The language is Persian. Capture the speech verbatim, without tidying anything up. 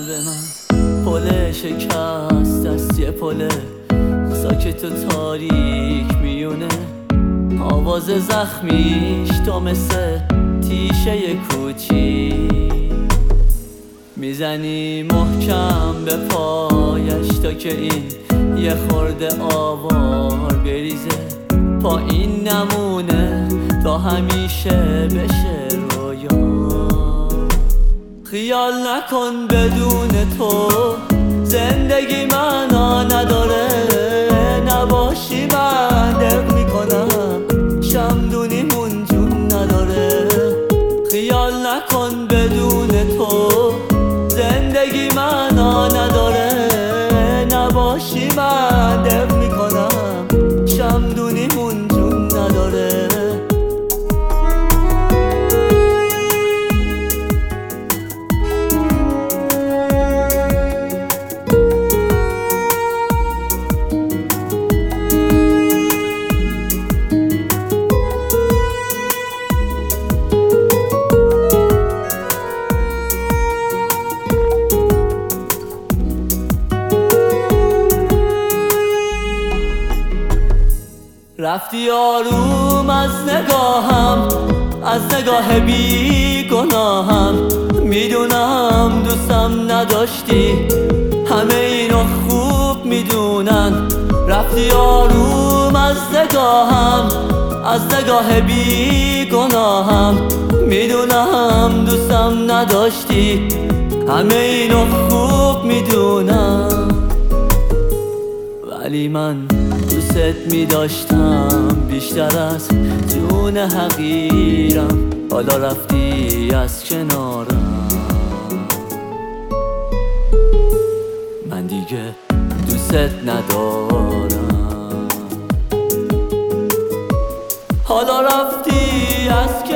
قلب من پل شکست است، یه پل ساکت و تاریک میونه. آواز زخمیش تو مثل تیشه کوچی میزنی محکم به پایش تا که این یه خورده آوار بریزه. پایین نمونه تا همیشه بشه رویا. خیال نکن بدون تو زندگی معنا نداره. نباشی من دق میکنم شمدونیمون جون نداره. خیال نکن بدون تو زندگی معنا نداره. نباشی من دق میکنم شمدونیمون جون نداره. رفتی آروم از نگاهم، از نگاه بی گناهم. میدونم دوستم نداشتی، همه اینو خوب میدونن. رفتی آروم از نگاهم، از نگاه بی گناهم. میدونم دوستم نداشتی، همه اینو خوب میدونم. ولی من دوست می داشتم بیشتر از جون حقیرم. حالا رفتی از کنارم، من دیگه دوست ندارم. حالا رفتی از کنارم.